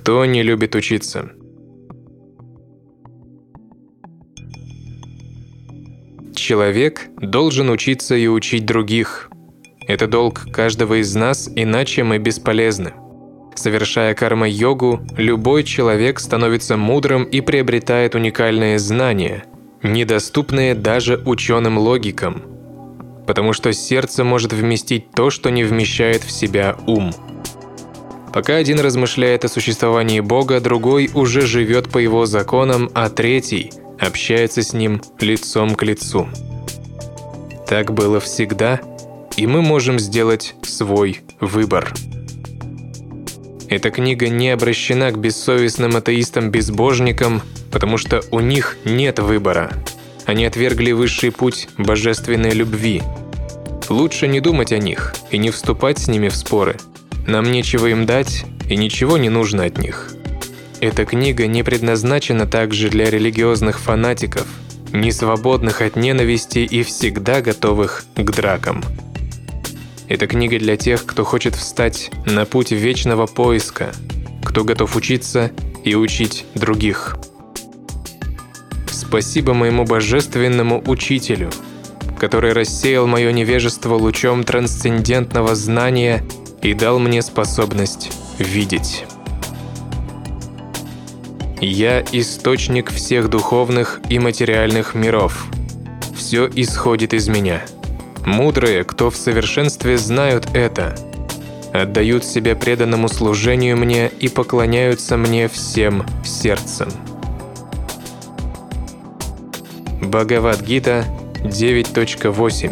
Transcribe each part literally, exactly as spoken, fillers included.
Кто не любит учиться? Человек должен учиться и учить других. Это долг каждого из нас, иначе мы бесполезны. Совершая карма-йогу, любой человек становится мудрым и приобретает уникальные знания, недоступные даже ученым-логикам, потому что сердце может вместить то, что не вмещает в себя ум. Пока один размышляет о существовании Бога, другой уже живет по его законам, а третий общается с ним лицом к лицу. Так было всегда, и мы можем сделать свой выбор. Эта книга не обращена к бессовестным атеистам-безбожникам, потому что у них нет выбора. Они отвергли высший путь божественной любви. Лучше не думать о них и не вступать с ними в споры. Нам нечего им дать, и ничего не нужно от них. Эта книга не предназначена также для религиозных фанатиков, не свободных от ненависти и всегда готовых к дракам. Эта книга для тех, кто хочет встать на путь вечного поиска, кто готов учиться и учить других. Спасибо моему божественному учителю, который рассеял мое невежество лучом трансцендентного знания и дал мне способность видеть. Я источник всех духовных и материальных миров. Все исходит из меня. Мудрые, кто в совершенстве знают это, отдают себя преданному служению мне и поклоняются мне всем сердцем. Бхагавад-гита девять точка восемь.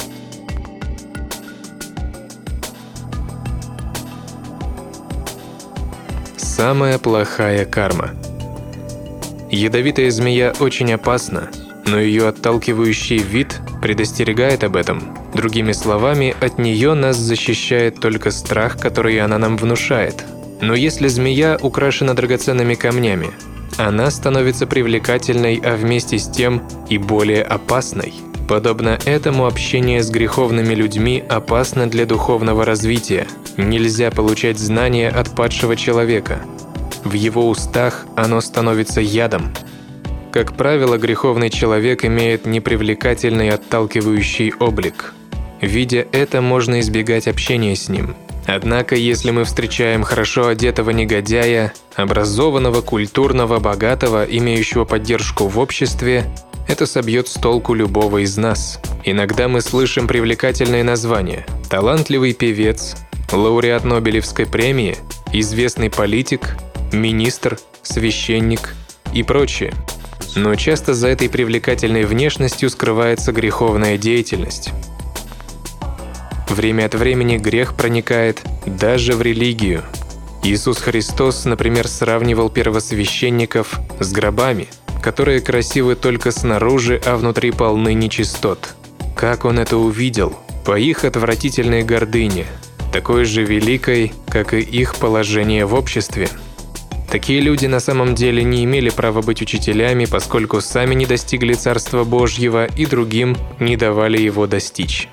Самая плохая карма. Ядовитая змея очень опасна, но ее отталкивающий вид предостерегает об этом. Другими словами, от нее нас защищает только страх, который она нам внушает. Но если змея украшена драгоценными камнями, она становится привлекательной, а вместе с тем и более опасной. Подобно этому, общение с греховными людьми опасно для духовного развития. Нельзя получать знания от падшего человека. В его устах оно становится ядом. Как правило, греховный человек имеет непривлекательный отталкивающий облик. Видя это, можно избегать общения с ним. Однако, если мы встречаем хорошо одетого негодяя, образованного, культурного, богатого, имеющего поддержку в обществе, это собьет с толку любого из нас. Иногда мы слышим привлекательные названия: талантливый певец, лауреат Нобелевской премии, известный политик, министр, священник и прочее. Но часто за этой привлекательной внешностью скрывается греховная деятельность. Время от времени грех проникает даже в религию. Иисус Христос, например, сравнивал первосвященников с гробами, которые красивы только снаружи, а внутри полны нечистот. Как он это увидел? По их отвратительной гордыне, такой же великой, как и их положение в обществе. Такие люди на самом деле не имели права быть учителями, поскольку сами не достигли Царства Божьего и другим не давали его достичь.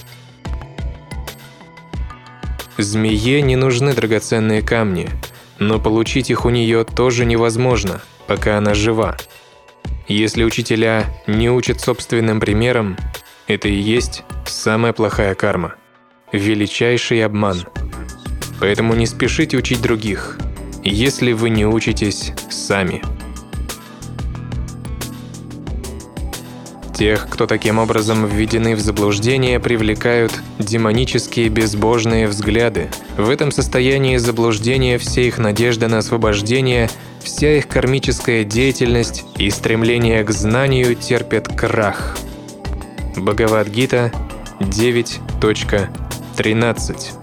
Змее не нужны драгоценные камни, но получить их у нее тоже невозможно, пока она жива. Если учителя не учат собственным примером, это и есть самая плохая карма, величайший обман. Поэтому не спешите учить других, если вы не учитесь сами. Тех, кто таким образом введены в заблуждение, привлекают демонические безбожные взгляды. В этом состоянии заблуждения вся их надежда на освобождение, вся их кармическая деятельность и стремление к знанию терпят крах. Бхагавад-гита девять точка тринадцать.